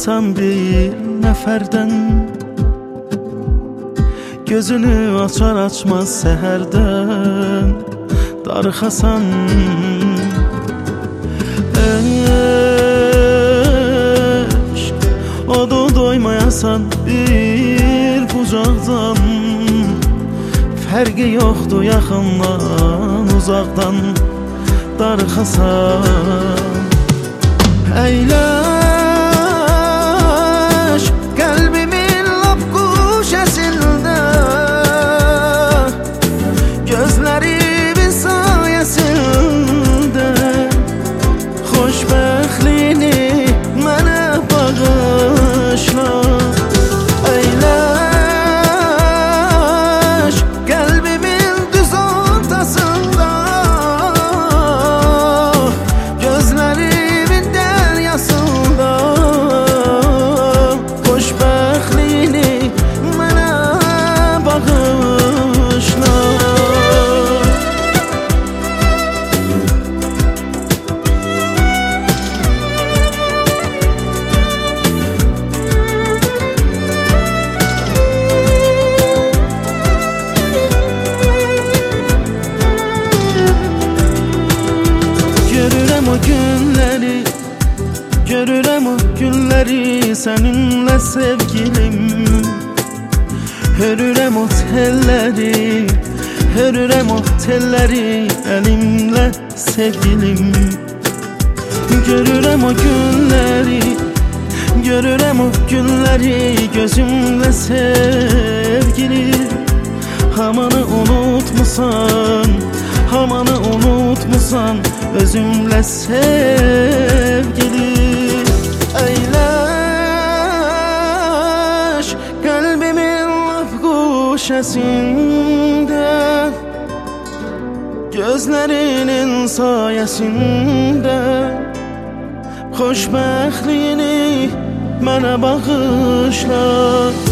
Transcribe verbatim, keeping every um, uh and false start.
darıxasan bir nəfərdən, gözünü açar açmaz səhərdən darıxasan. Eşq odu doymayasan bir bucaqdan, fərqi yoxdur yaxından uzaqdan darıxasan. Əyləş qəlbimin lap quşəsində, gözlərimin sayəsində xoşbəxtliyini mənə bağışla. Əyləş qəlbimin düz ortasında, gözlərimin dəryasında xoşbəxtliyini mənə bağışla. Görürəm o günləri, görürəm o günləri səninlə sevgilim. Hörürəm o telləri, hörürəm o telləri əlimlə sevgilim. Görürəm o günləri, görürəm o günləri gözümlə sevgilim. Hamanı unutmusan, hamanı unutmusan özümlə sevgili. Əyləş qəlbimin lap quşəsində, gözlərinin sayəsində xoşbəxtliyini mənə bağışla.